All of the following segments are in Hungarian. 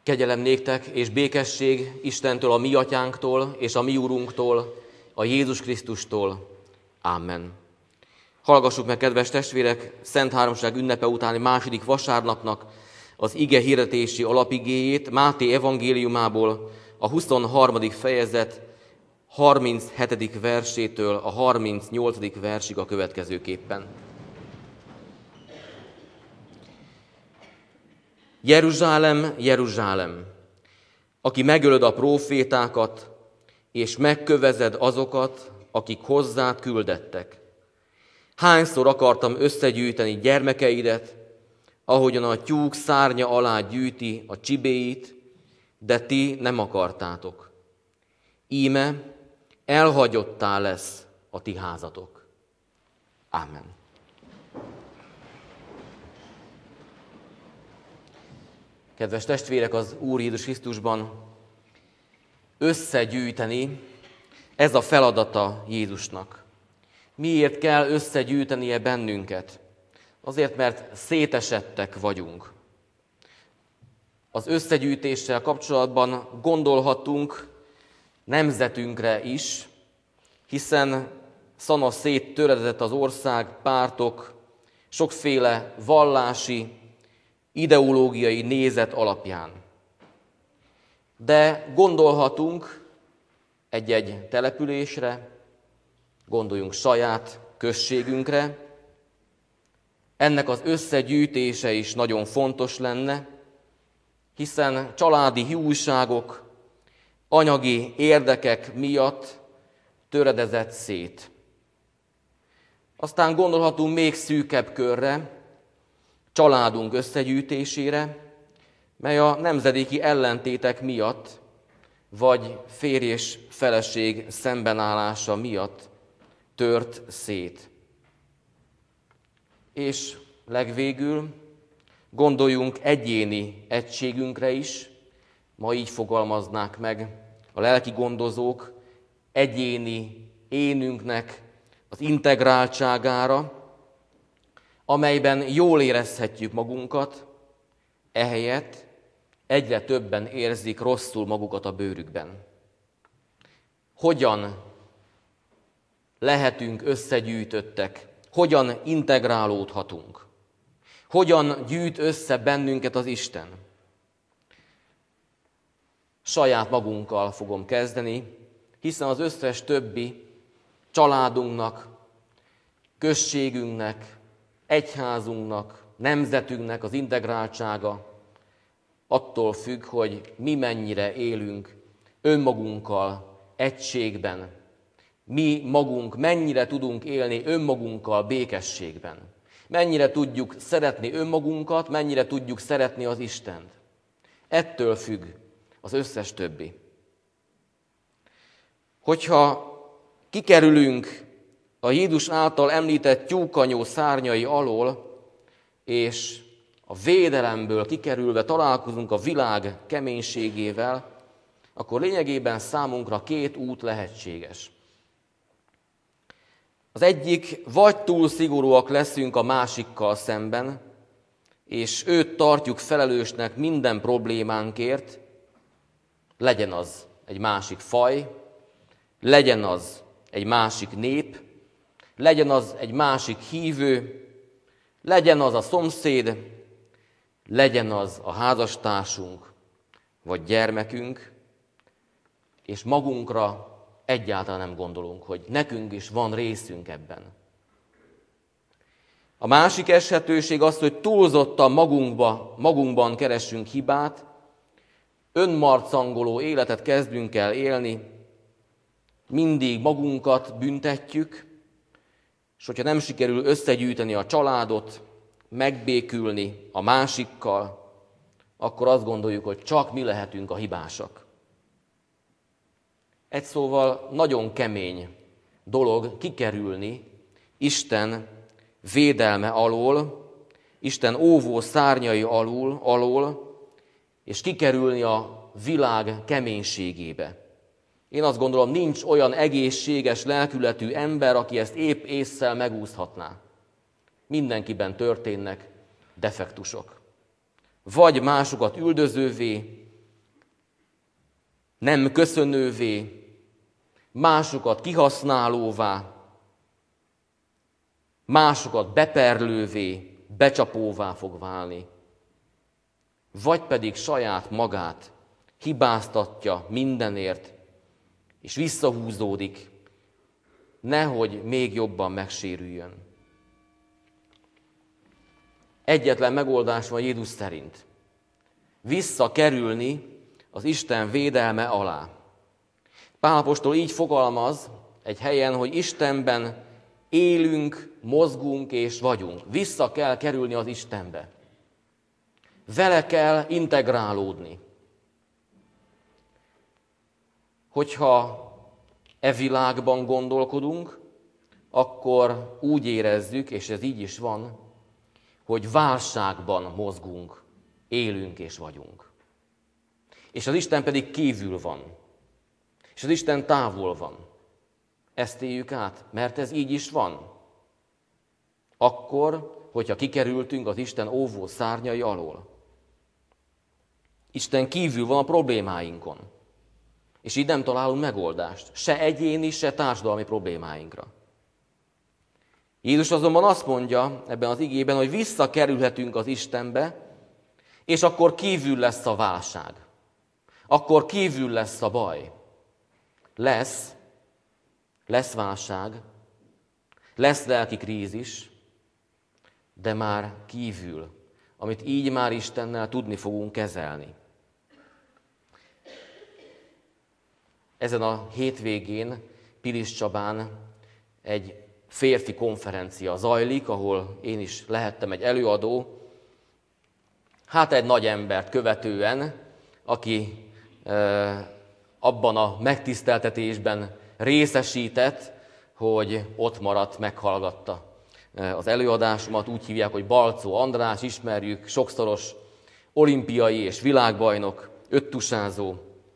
Kegyelem néktek és békesség Istentől, a mi atyánktól és a mi Urunktól, a Jézus Krisztustól. Amen. Hallgassuk meg, kedves testvérek, Szent Háromság ünnepe utáni második vasárnapnak az ige hirdetési alapigéjét Máté evangéliumából, a 23. fejezet 37. versétől a 38. versig a következőképpen. Jeruzsálem, Jeruzsálem, aki megölöd a prófétákat, és megkövezed azokat, akik hozzád küldettek. Hányszor akartam összegyűjteni gyermekeidet, ahogyan a tyúk szárnya alá gyűjti a csibéit, de ti nem akartátok. Íme elhagyottá lesz a ti házatok. Ámen. Kedves testvérek, az Úr Jézus Krisztusban összegyűjteni, ez a feladata Jézusnak. Miért kell összegyűjtenie bennünket? Azért, mert szétesettek vagyunk. Az összegyűjtéssel kapcsolatban gondolhatunk nemzetünkre is, hiszen szana széttöredezett az ország, pártok, sokféle vallási, ideológiai nézet alapján. De gondolhatunk egy-egy településre, gondoljunk saját községünkre. Ennek az összegyűjtése is nagyon fontos lenne, hiszen családi hiúságok, anyagi érdekek miatt töredezett szét. Aztán gondolhatunk még szűkebb körre, családunk összegyűjtésére, mely a nemzedéki ellentétek miatt, vagy férj és feleség szembenállása miatt tört szét. És legvégül gondoljunk egyéni egységünkre is, ma így fogalmaznák meg a lelki gondozók, egyéni énünknek az integráltságára, amelyben jól érezhetjük magunkat, ehelyett egyre többen érzik rosszul magukat a bőrükben. Hogyan lehetünk összegyűjtöttek? Hogyan integrálódhatunk? Hogyan gyűjt össze bennünket az Isten? Saját magunkkal fogom kezdeni, hiszen az összes többi családunknak, községünknek, egyházunknak, nemzetünknek az integráltsága attól függ, hogy mi mennyire élünk önmagunkkal egységben. Mi magunk mennyire tudunk élni önmagunkkal békességben. Mennyire tudjuk szeretni önmagunkat, mennyire tudjuk szeretni az Istent. Ettől függ az összes többi. Hogyha kikerülünk a Jézus által említett tyúkanyó szárnyai alól, és a védelemből kikerülve találkozunk a világ keménységével, akkor lényegében számunkra két út lehetséges. Az egyik, vagy túl szigorúak leszünk a másikkal szemben, és őt tartjuk felelősnek minden problémánkért, legyen az egy másik faj, legyen az egy másik nép, legyen az egy másik hívő, legyen az a szomszéd, legyen az a házastársunk, vagy gyermekünk, és magunkra egyáltalán nem gondolunk, hogy nekünk is van részünk ebben. A másik esetőség az, hogy túlzottan magunkban keressünk hibát, önmarcangoló életet kezdünk el élni, mindig magunkat büntetjük, és hogyha nem sikerül összegyűjteni a családot, megbékülni a másikkal, akkor azt gondoljuk, hogy csak mi lehetünk a hibásak. Egy szóval nagyon kemény dolog kikerülni Isten védelme alól, Isten óvó szárnyai alól, és kikerülni a világ keménységébe. Én azt gondolom, nincs olyan egészséges lelkületű ember, aki ezt épp ésszel megúszhatná. Mindenkiben történnek defektusok. Vagy másokat üldözővé, nem köszönővé, másokat kihasználóvá, másokat beperlővé, becsapóvá fog válni. Vagy pedig saját magát hibáztatja mindenért, és visszahúzódik, nehogy még jobban megsérüljön. Egyetlen megoldás van Jézus szerint. Visszakerülni az Isten védelme alá. Pál apostol így fogalmaz egy helyen, hogy Istenben élünk, mozgunk és vagyunk. Vissza kell kerülni az Istenbe. Vele kell integrálódni. Hogyha e világban gondolkodunk, akkor úgy érezzük, és ez így is van, hogy válságban mozgunk, élünk és vagyunk. És az Isten pedig kívül van. És az Isten távol van. Ezt éljük át, mert ez így is van. Akkor, hogyha kikerültünk az Isten óvó szárnyai alól. Isten kívül van a problémáinkon. És így nem találunk megoldást. Se egyéni, se társadalmi problémáinkra. Jézus azonban azt mondja ebben az igében, hogy visszakerülhetünk az Istenbe, és akkor kívül lesz a válság. Akkor kívül lesz a baj. Lesz válság, lesz lelki krízis, de már kívül, amit így már Istennel tudni fogunk kezelni. Ezen a hétvégén Pilis Csabán egy férfi konferencia zajlik, ahol én is lehettem egy előadó. Hát egy nagy embert követően, aki abban a megtiszteltetésben részesített, hogy ott maradt, meghallgatta az előadásomat. Úgy hívják, hogy Balczó András, ismerjük, sokszoros olimpiai és világbajnok, öttusázó.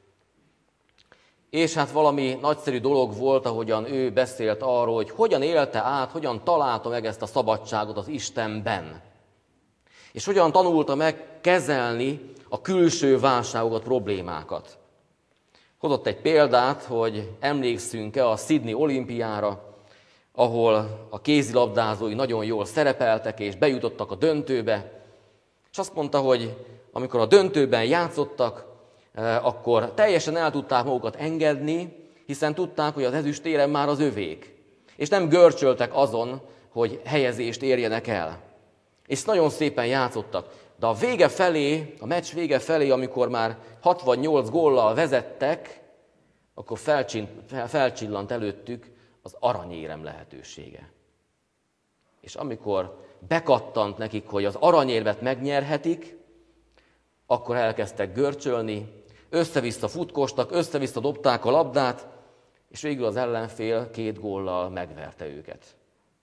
És hát valami nagyszerű dolog volt, ahogyan ő beszélt arról, hogy hogyan élte át, hogyan találta meg ezt a szabadságot az Istenben. És hogyan tanulta meg kezelni a külső válságokat, problémákat. Hozott egy példát, hogy emlékszünk-e a Sydney olimpiára, ahol a kézilabdázói nagyon jól szerepeltek és bejutottak a döntőbe. És azt mondta, hogy amikor a döntőben játszottak, akkor teljesen el tudták magukat engedni, hiszen tudták, hogy az ezüstérem már az övék. És nem görcsöltek azon, hogy helyezést érjenek el. És nagyon szépen játszottak. De a vége felé, a meccs vége felé, amikor már 68 góllal vezettek, akkor felcsillant előttük az aranyérem lehetősége. És amikor bekattant nekik, hogy az aranyérmet megnyerhetik, akkor elkezdtek görcsölni, össze-vissza futkostak, össze-vissza dobták a labdát, és végül az ellenfél 2 góllal megverte őket.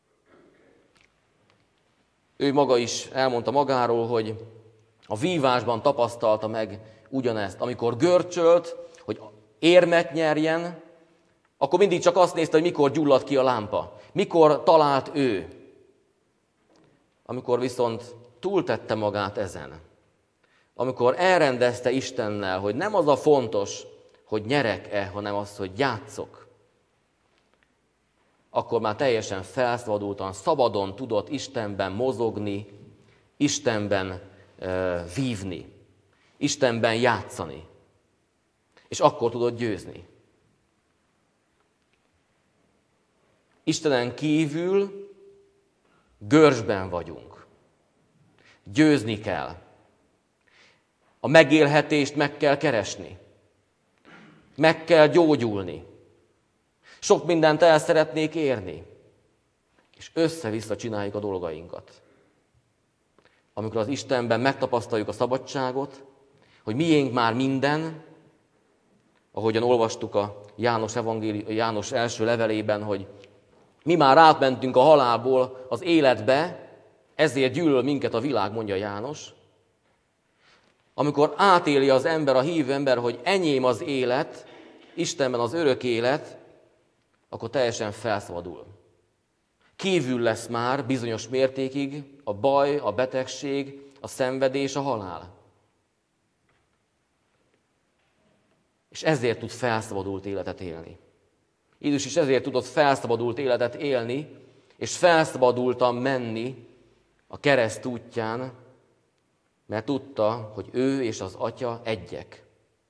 Ő maga is elmondta magáról, hogy a vívásban tapasztalta meg ugyanezt. Amikor görcsölt, hogy érmet nyerjen, akkor mindig csak azt nézte, hogy mikor gyullad ki a lámpa, mikor talált ő. Amikor viszont túltette magát ezen, amikor elrendezte Istennel, hogy nem az a fontos, hogy nyerek-e, hanem az, hogy játszok, akkor már teljesen felszabadultan, szabadon tudott Istenben mozogni, Istenben vívni, Istenben játszani. És akkor tudott győzni. Istenen kívül görcsben vagyunk. Győzni kell. A megélhetést meg kell keresni. Meg kell gyógyulni. Sok mindent el szeretnék érni. És össze-vissza csináljuk a dolgainkat. Amikor az Istenben megtapasztaljuk a szabadságot, hogy miénk már minden, ahogyan olvastuk a János első levelében, hogy mi már átmentünk a halálból az életbe, ezért gyűlöl minket a világ, mondja János. Amikor átéli az ember, a hívő ember, hogy enyém az élet, Istenben az örök élet, akkor teljesen felszabadul. Kívül lesz már bizonyos mértékig a baj, a betegség, a szenvedés, a halál. És ezért tud felszabadult életet élni. Jézus is ezért tudott felszabadult életet élni, és felszabadultan menni a kereszt útján, mert tudta, hogy ő és az Atya egyek.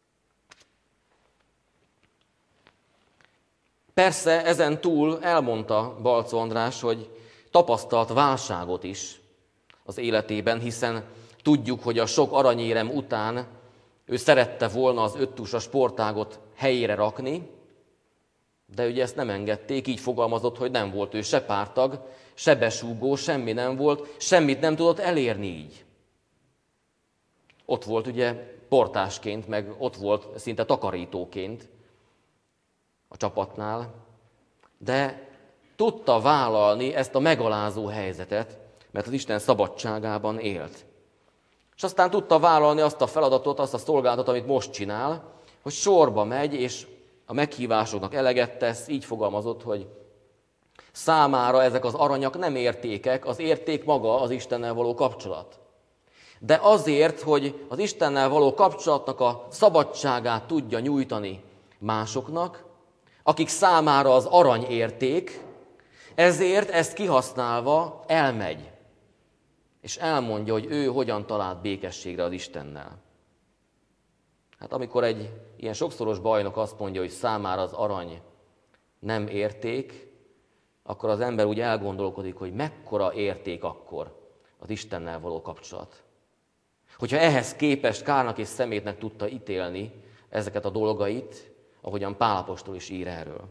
Persze ezen túl elmondta Balczó András, hogy tapasztalt válságot is az életében, hiszen tudjuk, hogy a sok aranyérem után ő szerette volna az 5 tusas sportágot helyére rakni, de ugye ezt nem engedték, így fogalmazott, hogy nem volt ő se pártag, se besúgó, semmi nem volt, semmit nem tudott elérni így. Ott volt ugye portásként, meg ott volt szinte takarítóként a csapatnál, de tudta vállalni ezt a megalázó helyzetet, mert az Isten szabadságában élt. És aztán tudta vállalni azt a feladatot, azt a szolgálatot, amit most csinál, hogy sorba megy, és a meghívásoknak eleget tesz, így fogalmazott, hogy számára ezek az aranyak nem értékek, az érték maga az Istennel való kapcsolat. De azért, hogy az Istennel való kapcsolatnak a szabadságát tudja nyújtani másoknak, akik számára az arany érték, ezért ezt kihasználva elmegy, és elmondja, hogy ő hogyan talált békességre az Istennel. Hát amikor egy ilyen sokszoros bajnok azt mondja, hogy számára az arany nem érték, akkor az ember úgy elgondolkodik, hogy mekkora érték akkor az Istennel való kapcsolat. Hogyha ehhez képest kárnak és szemétnek tudta ítélni ezeket a dolgait, ahogyan Pál apostol is ír erről.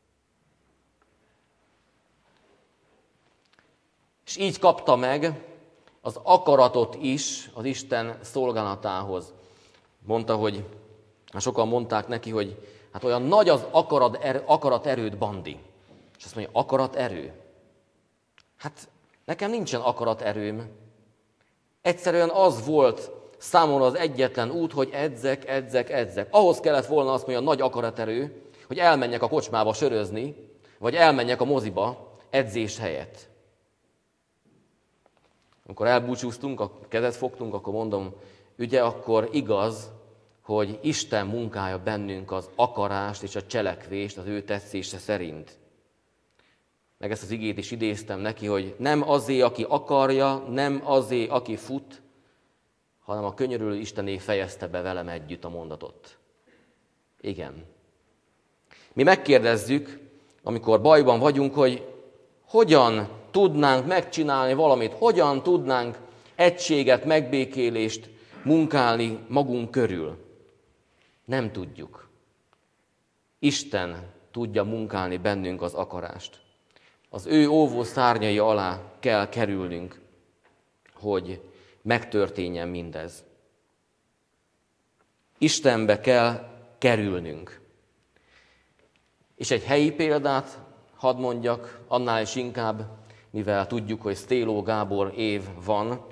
És így kapta meg az akaratot is az Isten szolgálatához. Mondta, hogy sokan mondták neki, hogy hát olyan nagy az akaraterőd, Bandi. És azt mondja, akaraterő? Hát nekem nincsen akaraterőm. Egyszerűen az volt számomra az egyetlen út, hogy edzek. Ahhoz kellett volna azt mondja, nagy akaraterő, hogy elmenjek a kocsmába sörözni, vagy elmenjek a moziba edzés helyett. Amikor elbúcsúztunk, a kezet fogtunk, akkor mondom, ugye akkor igaz, hogy Isten munkálja bennünk az akarást és a cselekvést az ő tetszése szerint. Meg ezt az igét is idéztem neki, hogy nem azé, aki akarja, nem azé, aki fut, hanem a könyörülő Istené fejezte be velem együtt a mondatot. Igen. Mi megkérdezzük, amikor bajban vagyunk, hogy hogyan tudnánk megcsinálni valamit, hogyan tudnánk egységet, megbékélést munkálni magunk körül. Nem tudjuk. Isten tudja munkálni bennünk az akarást. Az ő óvó szárnyai alá kell kerülnünk, hogy megtörténjen mindez. Istenbe kell kerülnünk. És egy helyi példát hadd mondjak, annál is inkább, mivel tudjuk, hogy Sztéló Gábor év van.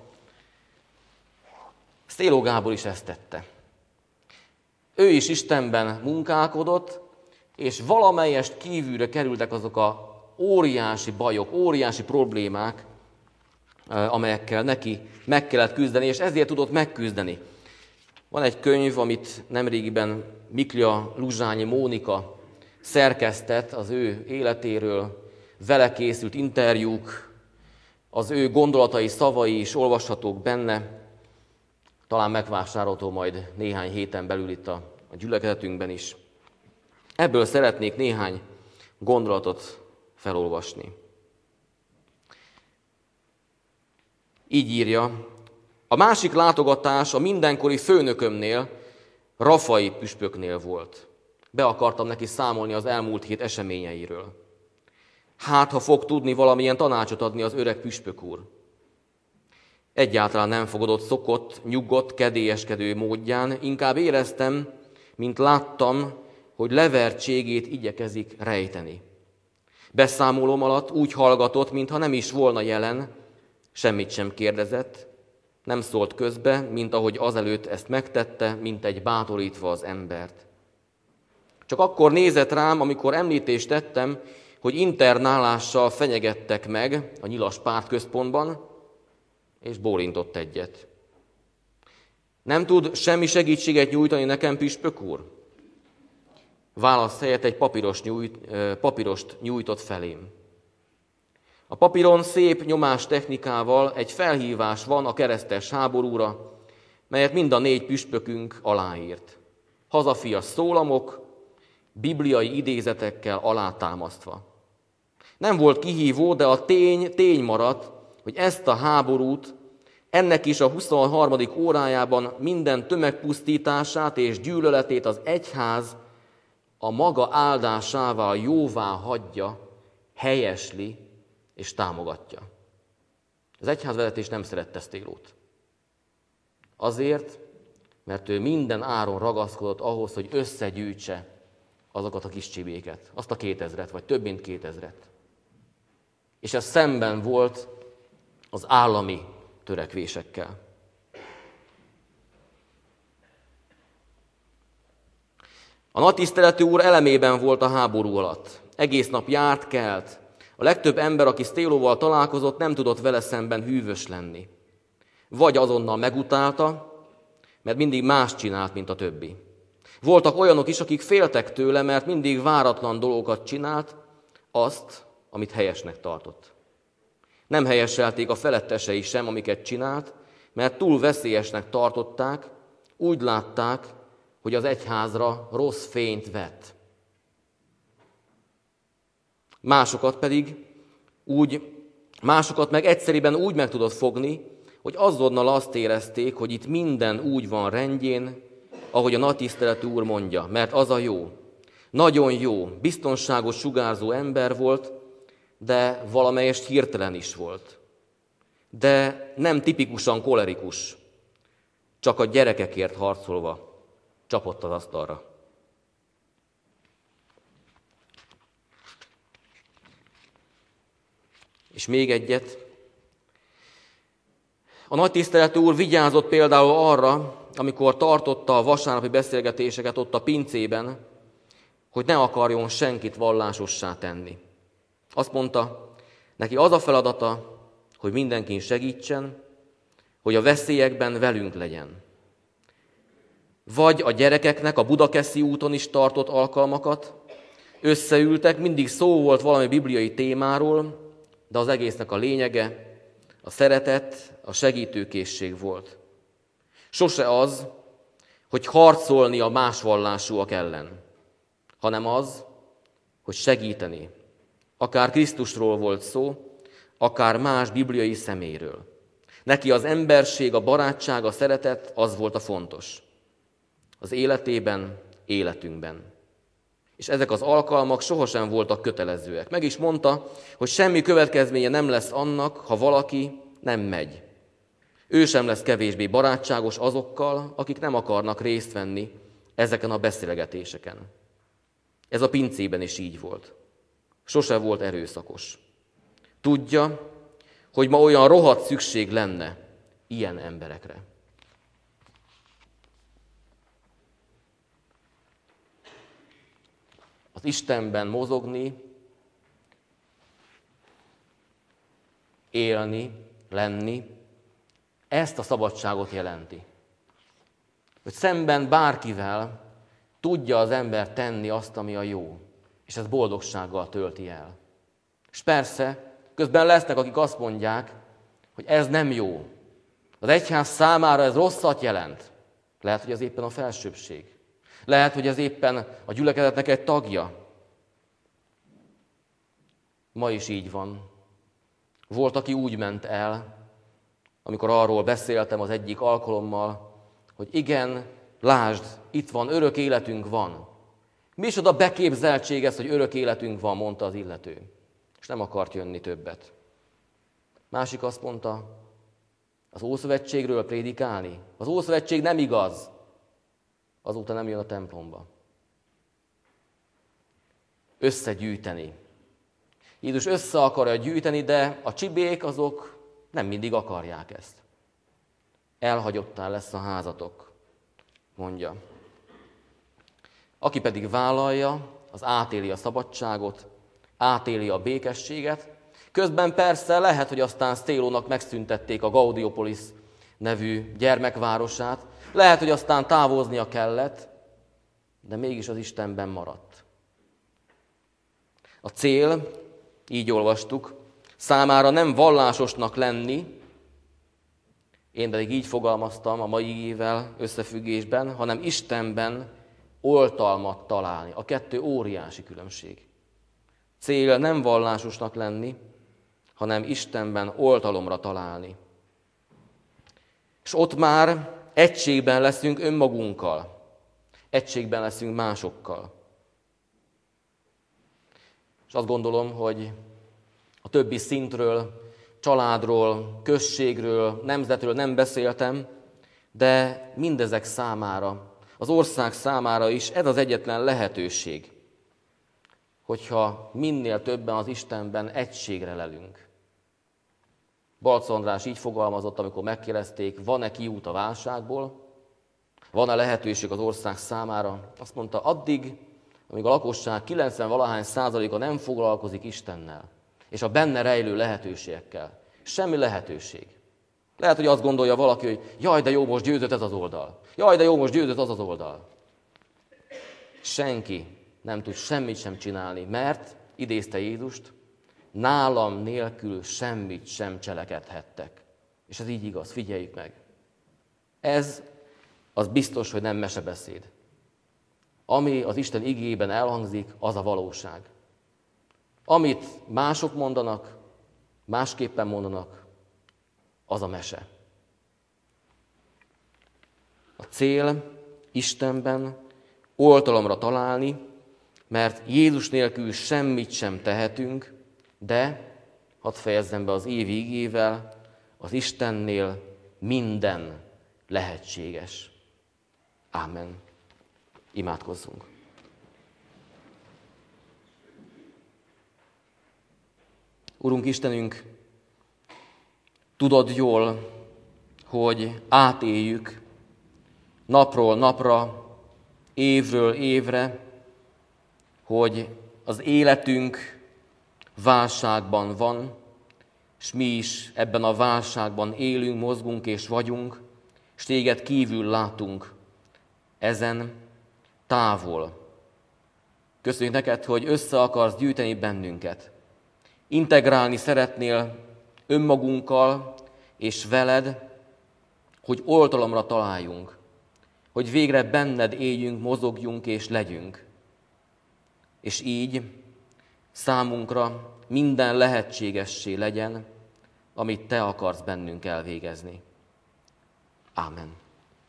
Sztéló Gábor is ezt tette. Ő is Istenben munkálkodott, és valamelyest kívülre kerültek azok a óriási bajok, óriási problémák, amelyekkel neki meg kellett küzdeni, és ezért tudott megküzdeni. Van egy könyv, amit nemrégiben Miklia Luzsányi Mónika szerkesztett az ő életéről, vele készült interjúk, az ő gondolatai, szavai is olvashatók benne, talán megvásárolható majd néhány héten belül itt a gyülekezetünkben is. Ebből szeretnék néhány gondolatot felolvasni. Így írja, a másik látogatás a mindenkori főnökömnél, Rafai püspöknél volt. Be akartam neki számolni az elmúlt hét eseményeiről. Hát, ha fog tudni valamilyen tanácsot adni az öreg püspök úr. Egyáltalán nem fogadott szokott, nyugodt, kedélyeskedő módján, inkább éreztem, mint láttam, hogy levertségét igyekezik rejteni. Beszámolóm alatt úgy hallgatott, mintha nem is volna jelen, semmit sem kérdezett, nem szólt közbe, mint ahogy azelőtt ezt megtette, mint egy bátorítva az embert. Csak akkor nézett rám, amikor említést tettem, hogy internálással fenyegettek meg a Nyilas pártközpontban, és bólintott egyet. Nem tud semmi segítséget nyújtani nekem, püspök úr? válasz helyett egy papirost nyújtott felém. A papíron szép nyomás technikával egy felhívás van a keresztes háborúra, melyet mind a 4 püspökünk aláírt. Hazafias szólamok, bibliai idézetekkel alátámasztva. Nem volt kihívó, de a tény maradt, hogy ezt a háborút, ennek is a 23. órájában minden tömegpusztítását és gyűlöletét az egyház a maga áldásával jóvá hagyja, helyesli és támogatja. Az egyházvezetés nem szerette Sztélót. Azért, mert ő minden áron ragaszkodott ahhoz, hogy összegyűjtse azokat a kis csibéket, azt a 2000-et, vagy több mint 2000-et. És ez szemben volt az állami törekvésekkel. A nagytiszteletű úr elemében volt a háború alatt. Egész nap járt, kelt. A legtöbb ember, aki Sztélóval találkozott, nem tudott vele szemben hűvös lenni. Vagy azonnal megutálta, mert mindig más csinált, mint a többi. Voltak olyanok is, akik féltek tőle, mert mindig váratlan dolgokat csinált, azt, amit helyesnek tartott. Nem helyeselték a felettesei sem, amiket csinált, mert túl veszélyesnek tartották, úgy látták, hogy az egyházra rossz fényt vet. Másokat meg egyszerűen úgy meg tudott fogni, hogy azonnal azt érezték, hogy itt minden úgy van rendjén, ahogy a nagytiszteletű úr mondja, mert az a jó. Nagyon jó, biztonságos, sugárzó ember volt, de valamelyest hirtelen is volt. De nem tipikusan kolerikus, csak a gyerekekért harcolva csapott az asztalra. És még egyet. A nagytiszteletű úr vigyázott például arra, amikor tartotta a vasárnapi beszélgetéseket ott a pincében, hogy ne akarjon senkit vallásossá tenni. Azt mondta, neki az a feladata, hogy mindenkin segítsen, hogy a veszélyekben velünk legyen. Vagy a gyerekeknek a Budakeszi úton is tartott alkalmakat, összeültek, mindig szó volt valami bibliai témáról, de az egésznek a lényege a szeretet, a segítőkészség volt. Sose az, hogy harcolni a más vallásúak ellen, hanem az, hogy segíteni. Akár Krisztusról volt szó, akár más bibliai személyről. Neki az emberség, a barátság, a szeretet, az volt a fontos. Az életében, életünkben. És ezek az alkalmak sohasem voltak kötelezőek. Meg is mondta, hogy semmi következménye nem lesz annak, ha valaki nem megy. Ő sem lesz kevésbé barátságos azokkal, akik nem akarnak részt venni ezeken a beszélgetéseken. Ez a pincében is így volt. Sose volt erőszakos. Tudja, hogy ma olyan rohadt szükség lenne ilyen emberekre. Az Istenben mozogni, élni, lenni, ezt a szabadságot jelenti. Hogy szemben bárkivel tudja az ember tenni azt, ami a jó, és ez boldogsággal tölti el. És persze, közben lesznek, akik azt mondják, hogy ez nem jó. Az egyház számára ez rosszat jelent. Lehet, hogy ez éppen a felsőbbség. Lehet, hogy ez éppen a gyülekezetnek egy tagja. Ma is így van. Volt, aki úgy ment el, amikor arról beszéltem az egyik alkalommal, hogy igen, lásd, itt van, örök életünk van. Micsoda beképzeltség ez, hogy örök életünk van, mondta az illető. És nem akart jönni többet. Másik azt mondta, az Ószövetségről prédikálni. Az Ószövetség nem igaz. Azóta nem jön a templomba. Összegyűjteni. Jézus össze akarja gyűjteni, de a csibék azok nem mindig akarják ezt. Elhagyottá lesz a házatok, mondja. Aki pedig vállalja, az átéli a szabadságot, átéli a békességet. Közben persze lehet, hogy aztán Sztélónak megszüntették a Gaudiopolis nevű gyermekvárosát, lehet, hogy aztán távoznia kellett, de mégis az Istenben maradt. A cél, így olvastuk, számára nem vallásosnak lenni, én pedig így fogalmaztam a mai igével összefüggésben, hanem Istenben oltalmat találni. A kettő óriási különbség. Cél nem vallásosnak lenni, hanem Istenben oltalomra találni. És ott már egységben leszünk önmagunkkal, egységben leszünk másokkal. És azt gondolom, hogy a többi szintről, családról, községről, nemzetről nem beszéltem, de mindezek számára, az ország számára is ez az egyetlen lehetőség, hogyha minél többen az Istenben egységre lelünk. Balcz András így fogalmazott, amikor megkérdezték, van-e kiút a válságból, van-e lehetőség az ország számára. Azt mondta, addig, amíg a lakosság 90-valahány% nem foglalkozik Istennel, és a benne rejlő lehetőségekkel. Semmi lehetőség. Lehet, hogy azt gondolja valaki, hogy jaj, de jó, most győzött ez az oldal. Jaj, de jó, most győzött az az oldal. Senki nem tud semmit sem csinálni, mert, idézte Jézust, nálam nélkül semmit sem cselekedhettek. És ez így igaz, figyeljük meg. Ez az biztos, hogy nem mesebeszéd. Ami az Isten igéjében elhangzik, az a valóság. Amit mások mondanak, másképpen mondanak, az a mese. A cél Istenben oltalomra találni, mert Jézus nélkül semmit sem tehetünk, de, hadd fejezzem be az évi igével, az Istennél minden lehetséges. Ámen. Imádkozzunk. Urunk Istenünk, tudod jól, hogy átéljük napról napra, évről évre, hogy az életünk válságban van, és mi is ebben a válságban élünk, mozgunk és vagyunk, és téged kívül látunk ezen távol. Köszönjük neked, hogy össze akarsz gyűjteni bennünket. Integrálni szeretnél önmagunkkal és veled, hogy oltalomra találjunk, hogy végre benned éljünk, mozogjunk és legyünk. És így számunkra minden lehetségessé legyen, amit te akarsz bennünk elvégezni. Ámen.